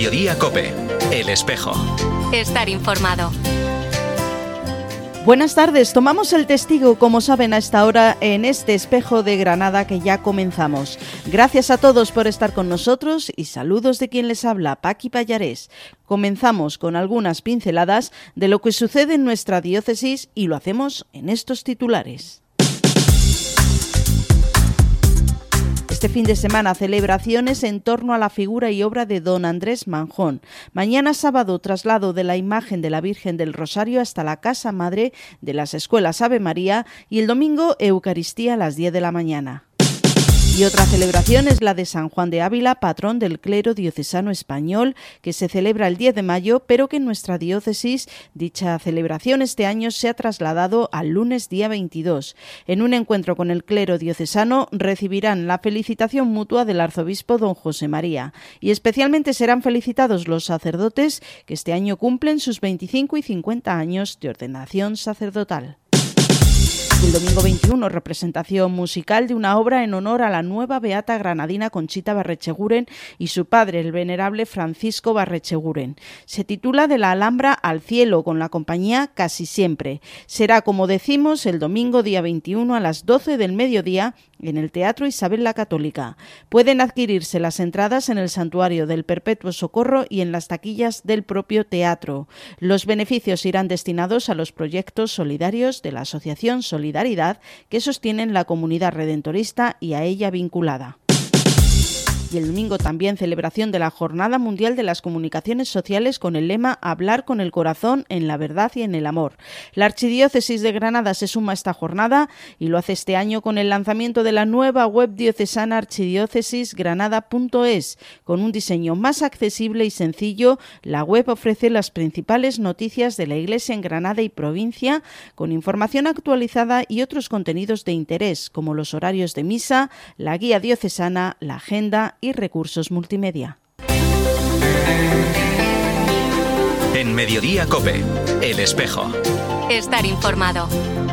Mediodía COPE, El Espejo. Estar informado. Buenas tardes, tomamos el testigo, como saben, a esta hora en este Espejo de Granada que ya comenzamos. Gracias a todos por estar con nosotros y saludos de quien les habla, Paqui Pallarés. Comenzamos con algunas pinceladas de lo que sucede en nuestra diócesis y lo hacemos en estos titulares. Este fin de semana, celebraciones en torno a la figura y obra de don Andrés Manjón. Mañana sábado, traslado de la imagen de la Virgen del Rosario hasta la Casa Madre de las Escuelas Ave María y el domingo, Eucaristía a las 10 de la mañana. Y otra celebración es la de San Juan de Ávila, patrón del clero diocesano español, que se celebra el 10 de mayo, pero que en nuestra diócesis dicha celebración este año se ha trasladado al lunes día 22. En un encuentro con el clero diocesano recibirán la felicitación mutua del arzobispo don José María y especialmente serán felicitados los sacerdotes que este año cumplen sus 25 y 50 años de ordenación sacerdotal. El domingo 21, representación musical de una obra en honor a la nueva beata granadina Conchita Barrecheguren y su padre, el venerable Francisco Barrecheguren. Se titula De la Alhambra al cielo, con la compañía Casi Siempre. Será, como decimos, el domingo día 21 a las 12 del mediodía en el Teatro Isabel la Católica. Pueden adquirirse las entradas en el Santuario del Perpetuo Socorro y en las taquillas del propio teatro. Los beneficios irán destinados a los proyectos solidarios de la Asociación Solidaridad que sostienen la comunidad redentorista y a ella vinculada. Y el domingo también celebración de la Jornada Mundial de las Comunicaciones Sociales con el lema Hablar con el corazón en la verdad y en el amor. La Archidiócesis de Granada se suma a esta jornada y lo hace este año con el lanzamiento de la nueva web diocesana archidiócesisgranada.es. Con un diseño más accesible y sencillo, la web ofrece las principales noticias de la Iglesia en Granada y provincia, con información actualizada y otros contenidos de interés, como los horarios de misa, la guía diocesana, la agenda y recursos multimedia. En Mediodía COPE, El Espejo. Estar informado.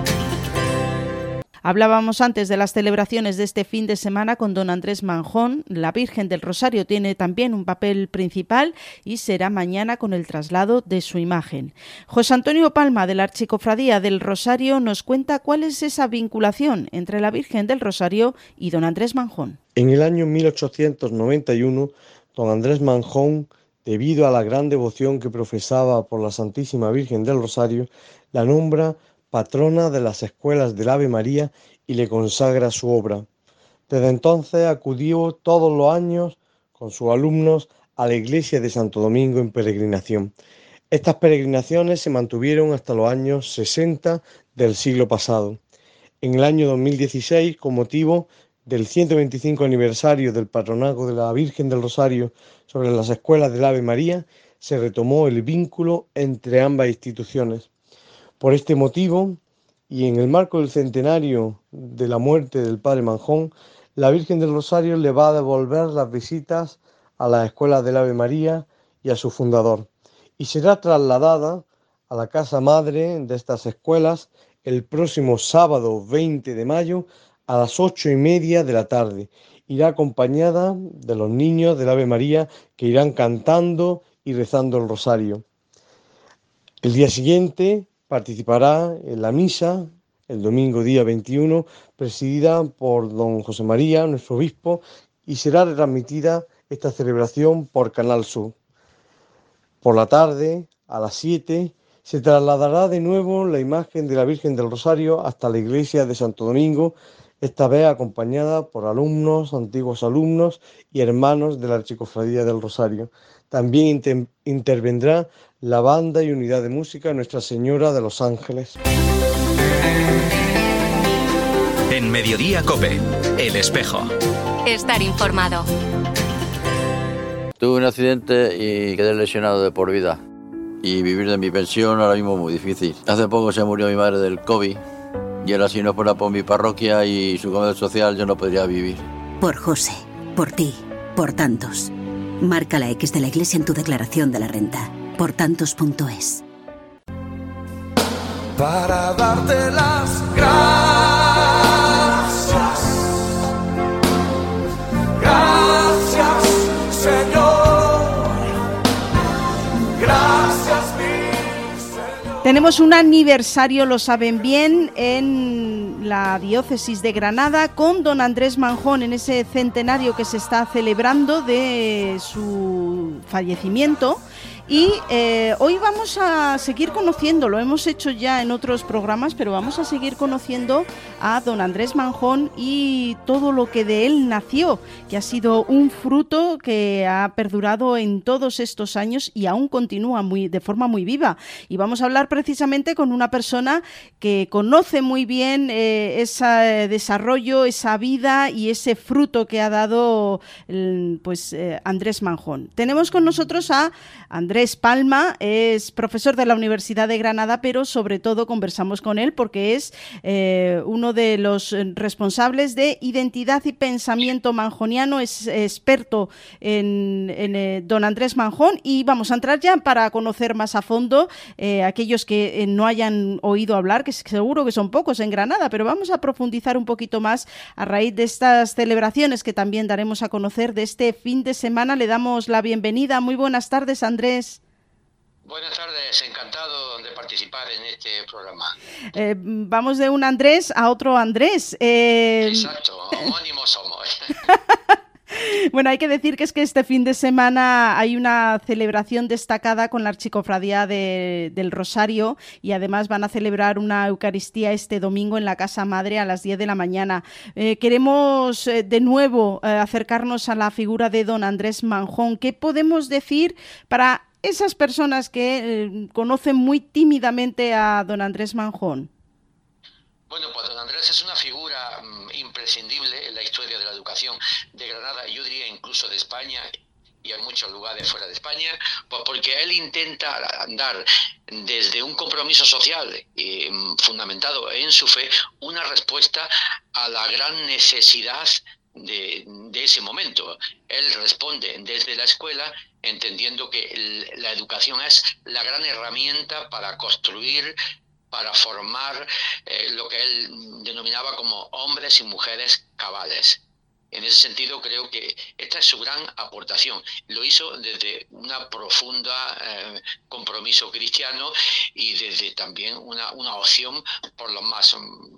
Hablábamos antes de las celebraciones de este fin de semana con don Andrés Manjón. La Virgen del Rosario tiene también un papel principal y será mañana con el traslado de su imagen. José Antonio Palma, de la Archicofradía del Rosario, nos cuenta cuál es esa vinculación entre la Virgen del Rosario y don Andrés Manjón. En el año 1891, don Andrés Manjón, debido a la gran devoción que profesaba por la Santísima Virgen del Rosario, la nombra patrona de las escuelas del Ave María y le consagra su obra. Desde entonces acudió todos los años con sus alumnos a la iglesia de Santo Domingo en peregrinación. Estas peregrinaciones se mantuvieron hasta los años 60 del siglo pasado. En el año 2016, con motivo del 125 aniversario del patronazgo de la Virgen del Rosario sobre las escuelas del Ave María, se retomó el vínculo entre ambas instituciones. Por este motivo, y en el marco del centenario de la muerte del padre Manjón, la Virgen del Rosario le va a devolver las visitas a las escuelas del Ave María y a su fundador, y será trasladada a la casa madre de estas escuelas el próximo sábado 20 de mayo a las 8:30 de la tarde. Irá acompañada de los niños del Ave María que irán cantando y rezando el rosario. El día siguiente participará en la misa, el domingo día 21, presidida por don José María, nuestro obispo, y será retransmitida esta celebración por Canal Sur. Por la tarde, a las 7, se trasladará de nuevo la imagen de la Virgen del Rosario hasta la iglesia de Santo Domingo, esta vez acompañada por alumnos, antiguos alumnos y hermanos de la Archicofradía del Rosario. También intervendrá la banda y unidad de música Nuestra Señora de los Ángeles. En Mediodía COPE, El Espejo. Estar informado. Tuve un accidente y quedé lesionado de por vida. Y vivir de mi pensión ahora mismo es muy difícil. Hace poco se murió mi madre del COVID. Y ahora si no fuera por mi parroquia y su comedor social yo no podría vivir. Por José, por ti, por tantos. Marca la X de la Iglesia en tu declaración de la renta. Portantos.es. Para darte las gracias. Gracias, Señor. Tenemos un aniversario, lo saben bien, en la diócesis de Granada con don Andrés Manjón, en ese centenario que se está celebrando de su fallecimiento. Y hoy vamos a seguir conociendo, lo hemos hecho ya en otros programas, pero vamos a seguir conociendo a don Andrés Manjón y todo lo que de él nació, que ha sido un fruto que ha perdurado en todos estos años y aún continúa de forma muy viva. Y vamos a hablar precisamente con una persona que conoce muy bien ese desarrollo, esa vida y ese fruto que ha dado Andrés Manjón. Tenemos con nosotros a Andrés Palma, es profesor de la Universidad de Granada, pero sobre todo conversamos con él porque es uno de los responsables de Identidad y Pensamiento Manjoniano, es experto en don Andrés Manjón, y vamos a entrar ya para conocer más a fondo aquellos que no hayan oído hablar, que seguro que son pocos en Granada, pero vamos a profundizar un poquito más a raíz de estas celebraciones que también daremos a conocer de este fin de semana. Le damos la bienvenida. Muy buenas tardes, Andrés. Buenas tardes, encantado de participar en este programa. Vamos de un Andrés a otro Andrés. Exacto, homónimos somos. Bueno, hay que decir que es que este fin de semana hay una celebración destacada con la Archicofradía del Rosario y además van a celebrar una Eucaristía este domingo en la Casa Madre a las 10 de la mañana. Queremos de nuevo acercarnos a la figura de don Andrés Manjón. ¿Qué podemos decir para esas personas que conocen muy tímidamente a don Andrés Manjón? Bueno, pues don Andrés es una figura imprescindible en la historia de la educación de Granada, yo diría incluso de España y en muchos lugares fuera de España, pues porque él intenta dar desde un compromiso social fundamentado en su fe una respuesta a la gran necesidad de ese momento. Él responde desde la escuela entendiendo que la educación es la gran herramienta para construir, para formar lo que él denominaba como hombres y mujeres cabales. En ese sentido creo que esta es su gran aportación. Lo hizo desde una profunda compromiso cristiano y desde también una opción por los más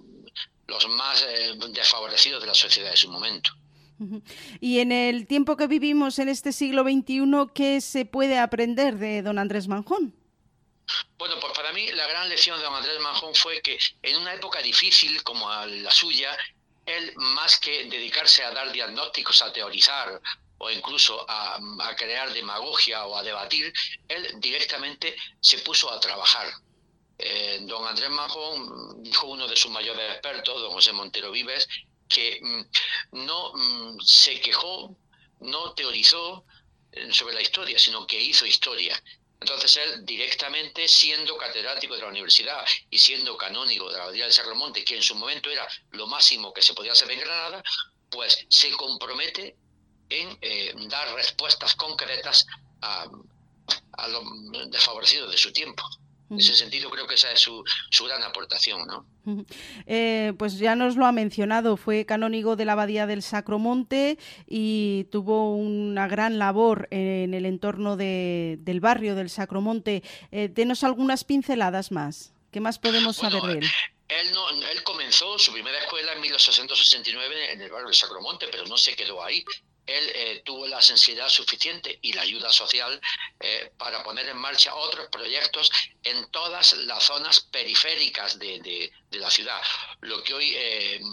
desfavorecidos de la sociedad de su momento. Y en el tiempo que vivimos en este siglo XXI, ¿qué se puede aprender de don Andrés Manjón? Bueno, pues para mí la gran lección de don Andrés Manjón fue que en una época difícil como la suya, él más que dedicarse a dar diagnósticos, a teorizar o incluso a crear demagogia o a debatir, él directamente se puso a trabajar. Don Andrés Manjón dijo uno de sus mayores expertos, don José Montero Vives, que no se quejó, no teorizó sobre la historia, sino que hizo historia. Entonces él directamente, siendo catedrático de la universidad y siendo canónigo de la Abadía del Sacromonte, que en su momento era lo máximo que se podía hacer en Granada, pues se compromete en dar respuestas concretas a los desfavorecidos de su tiempo. En ese sentido creo que esa es su gran aportación, ¿no? Pues ya nos lo ha mencionado, fue canónigo de la Abadía del Sacromonte y tuvo una gran labor en el entorno del barrio del Sacromonte. Denos algunas pinceladas más. ¿Qué más podemos saber de él? Él comenzó su primera escuela en 1869 en el barrio del Sacromonte, pero no se quedó ahí. Él tuvo la sensibilidad suficiente y la ayuda social para poner en marcha otros proyectos en todas las zonas periféricas de la ciudad. Lo que hoy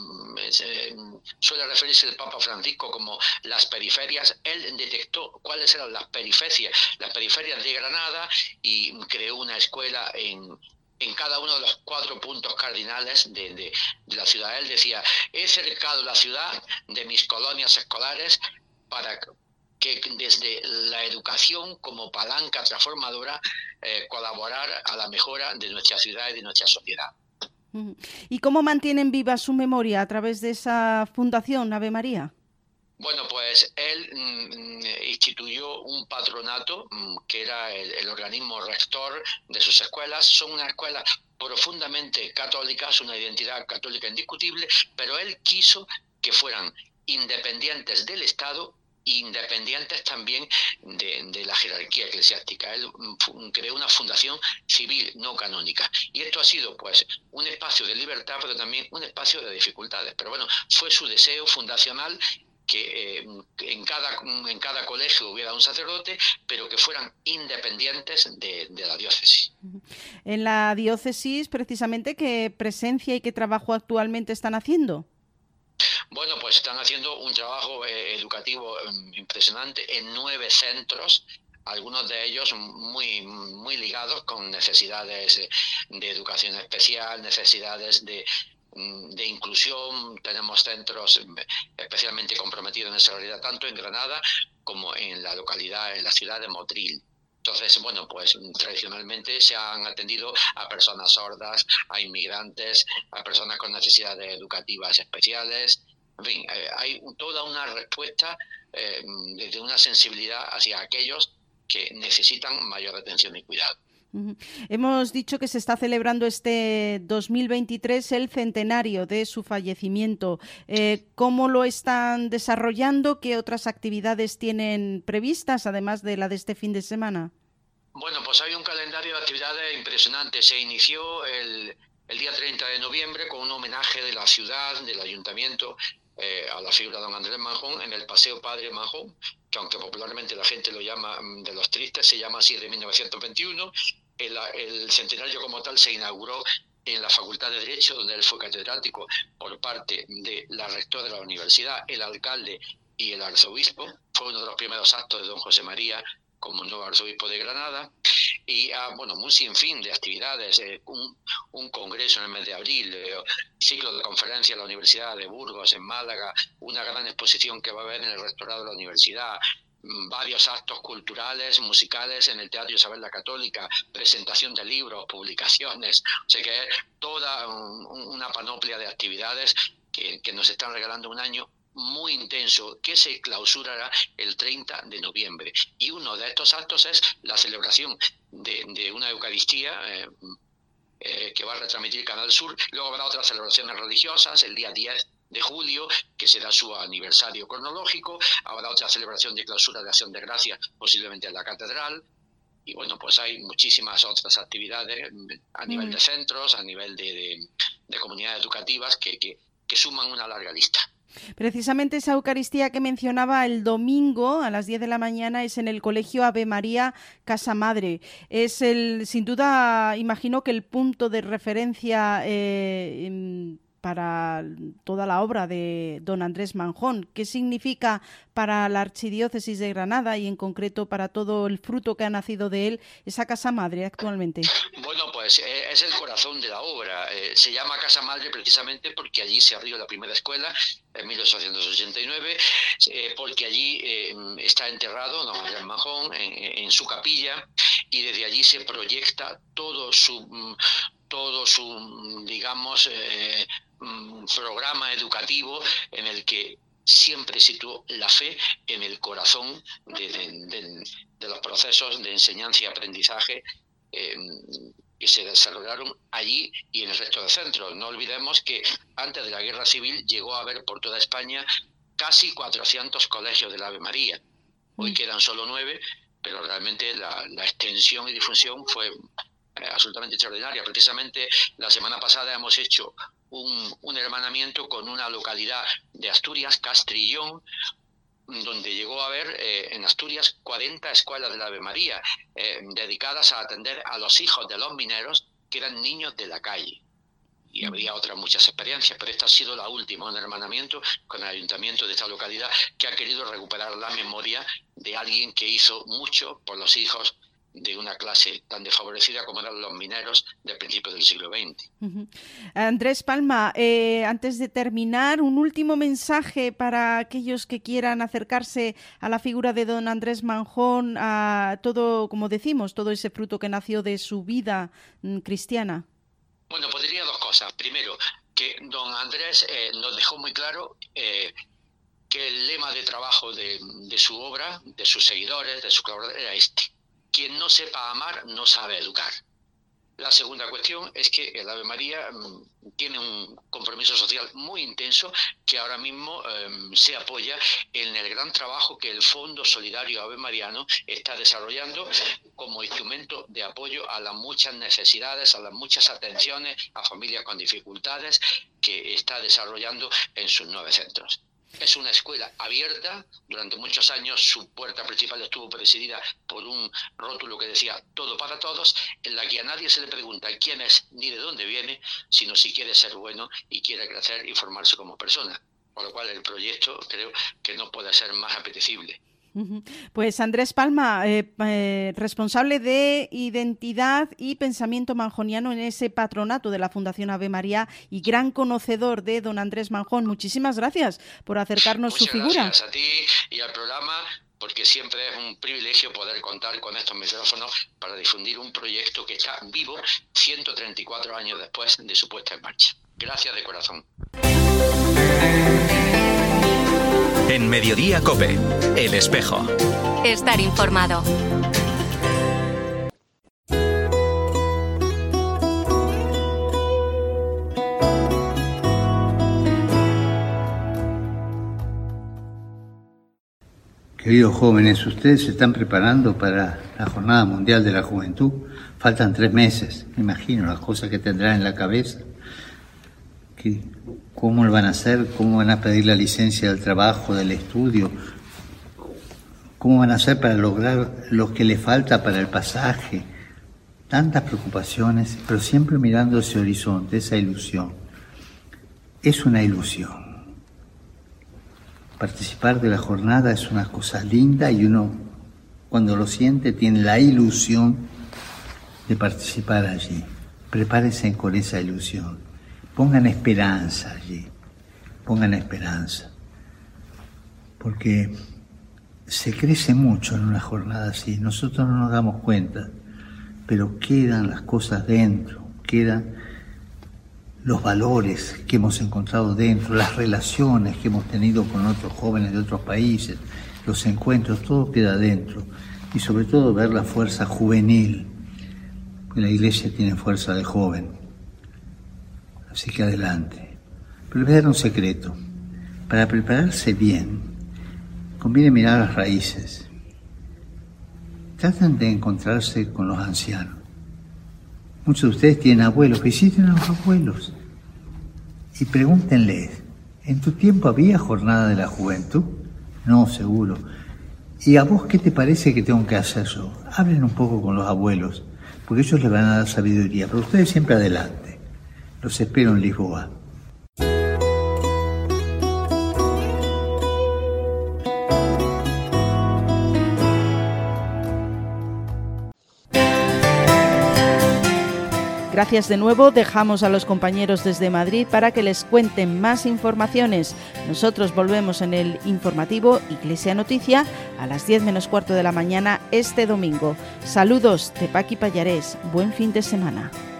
suele referirse el Papa Francisco como las periferias, él detectó cuáles eran las periferias de Granada y creó una escuela en cada uno de los 4 puntos cardinales de la ciudad. Él decía, he cercado la ciudad de mis colonias escolares para que desde la educación como palanca transformadora colaborar a la mejora de nuestra ciudad y de nuestra sociedad. ¿Y cómo mantienen viva su memoria a través de esa fundación Ave María? Bueno, pues él instituyó un patronato que era el organismo rector de sus escuelas. Son unas escuelas profundamente católicas, una identidad católica indiscutible, pero él quiso que fueran independientes del Estado independientes también de la jerarquía eclesiástica. Él creó una fundación civil no canónica, y esto ha sido pues un espacio de libertad, pero también un espacio de dificultades. Pero bueno, fue su deseo fundacional que en cada colegio hubiera un sacerdote, pero que fueran independientes de la diócesis. En la diócesis, precisamente, ¿qué presencia y qué trabajo actualmente están haciendo? Bueno, pues están haciendo un trabajo educativo impresionante en 9 centros, algunos de ellos muy ligados con necesidades de educación especial, necesidades de inclusión. Tenemos centros especialmente comprometidos en esa realidad, tanto en Granada como en la ciudad de Motril. Entonces, bueno, pues tradicionalmente se han atendido a personas sordas, a inmigrantes, a personas con necesidades educativas especiales. En fin, hay toda una respuesta desde una sensibilidad hacia aquellos que necesitan mayor atención y cuidado. Hemos dicho que se está celebrando este 2023 el centenario de su fallecimiento. ¿Cómo lo están desarrollando? ¿Qué otras actividades tienen previstas, además de la de este fin de semana? Bueno, pues hay un calendario de actividades impresionante. Se inició el día 30 de noviembre con un homenaje de la ciudad, del ayuntamiento, a la figura de don Andrés Manjón en el Paseo Padre Manjón, que aunque popularmente la gente lo llama de los tristes, se llama así de 1921. El centenario como tal se inauguró en la Facultad de Derecho, donde él fue catedrático, por parte de la rectora de la universidad, el alcalde y el arzobispo. Fue uno de los primeros actos de don José María como nuevo arzobispo de Granada, y bueno, un sinfín de actividades, un congreso en el mes de abril, ciclo de conferencias en la Universidad de Burgos, en Málaga, una gran exposición que va a haber en el rectorado de la universidad, varios actos culturales, musicales en el Teatro Isabel la Católica, presentación de libros, publicaciones, o sea que es toda una panoplia de actividades que nos están regalando un año muy intenso, que se clausurará el 30 de noviembre. Y uno de estos actos es la celebración de una Eucaristía que va a retransmitir Canal Sur. Luego habrá otras celebraciones religiosas el día 10 de julio, que será su aniversario cronológico. Habrá otra celebración de clausura de Acción de Gracias, posiblemente en la Catedral. Y bueno, pues hay muchísimas otras actividades a nivel de centros, a nivel de comunidades educativas que suman una larga lista. Precisamente esa Eucaristía que mencionaba el domingo a las 10 de la mañana es en el Colegio Ave María Casa Madre. Es sin duda, imagino que el punto de referencia para toda la obra de don Andrés Manjón. ¿Qué significa para la Archidiócesis de Granada y en concreto para todo el fruto que ha nacido de él esa Casa Madre actualmente? Bueno, pues es el corazón de la obra. Se llama Casa Madre precisamente porque allí se abrió la primera escuela en 1889, porque allí está enterrado don Andrés Manjón en su capilla, y desde allí se proyecta todo su digamos, programa educativo, en el que siempre situó la fe en el corazón de los procesos de enseñanza y aprendizaje que se desarrollaron allí y en el resto de centros. No olvidemos que antes de la Guerra Civil llegó a haber por toda España casi 400 colegios del Ave María. Hoy quedan solo 9, pero realmente la extensión y difusión fue absolutamente extraordinaria. Precisamente la semana pasada hemos hecho un hermanamiento con una localidad de Asturias, Castrillón, donde llegó a haber en Asturias 40 escuelas del Ave María dedicadas a atender a los hijos de los mineros, que eran niños de la calle. Y habría otras muchas experiencias, pero esta ha sido la última, un hermanamiento con el ayuntamiento de esta localidad, que ha querido recuperar la memoria de alguien que hizo mucho por los hijos de una clase tan desfavorecida como eran los mineros del principio del siglo XX. Andrés Palma, antes de terminar, un último mensaje para aquellos que quieran acercarse a la figura de don Andrés Manjón, a todo, como decimos, todo ese fruto que nació de su vida cristiana. Bueno, pues diría dos cosas. Primero, que don Andrés nos dejó muy claro que el lema de trabajo de su obra, de sus seguidores, de sus colaboradores, era este: quien no sepa amar no sabe educar. La segunda cuestión es que el Ave María tiene un compromiso social muy intenso que ahora mismo se apoya en el gran trabajo que el Fondo Solidario Ave Mariano está desarrollando como instrumento de apoyo a las muchas necesidades, a las muchas atenciones a familias con dificultades que está desarrollando en sus 9 centros. Es una escuela abierta. Durante muchos años su puerta principal estuvo presidida por un rótulo que decía todo para todos, en la que a nadie se le pregunta quién es ni de dónde viene, sino si quiere ser bueno y quiere crecer y formarse como persona. Por lo cual el proyecto creo que no puede ser más apetecible. Pues Andrés Palma, responsable de identidad y pensamiento manjoniano en ese patronato de la Fundación Ave María y gran conocedor de don Andrés Manjón, muchísimas gracias por acercarnos su figura. Muchas gracias a ti y al programa, porque siempre es un privilegio poder contar con estos micrófonos para difundir un proyecto que está vivo 134 años después de su puesta en marcha. Gracias de corazón. En Mediodía COPE, El Espejo. Estar informado. Queridos jóvenes, ustedes se están preparando para la Jornada Mundial de la Juventud. Faltan 3 meses. Me imagino las cosas que tendrán en la cabeza. ¿Cómo lo van a hacer? ¿Cómo van a pedir la licencia del trabajo, del estudio? ¿Cómo van a hacer para lograr lo que les falta para el pasaje? Tantas preocupaciones, pero siempre mirando ese horizonte, esa ilusión. Es una ilusión. Participar de la jornada es una cosa linda y uno, cuando lo siente, tiene la ilusión de participar allí. Prepárense con esa ilusión. Pongan esperanza allí, pongan esperanza, porque se crece mucho en una jornada así. Nosotros no nos damos cuenta, pero quedan las cosas dentro, quedan los valores que hemos encontrado dentro, las relaciones que hemos tenido con otros jóvenes de otros países, los encuentros, todo queda dentro. Y sobre todo ver la fuerza juvenil, porque la Iglesia tiene fuerza de joven. Así que adelante. Pero les voy a dar un secreto. Para prepararse bien, conviene mirar las raíces. Traten de encontrarse con los ancianos. Muchos de ustedes tienen abuelos, visiten a los abuelos y pregúntenles, ¿en tu tiempo había jornada de la juventud? No, seguro. ¿Y a vos qué te parece que tengo que hacer yo? Hablen un poco con los abuelos, porque ellos les van a dar sabiduría, pero ustedes siempre adelante. Los espero en Lisboa. Gracias de nuevo. Dejamos a los compañeros desde Madrid para que les cuenten más informaciones. Nosotros volvemos en el informativo Iglesia Noticia a las 10 menos cuarto de la mañana este domingo. Saludos de Paqui Pallarés. Buen fin de semana.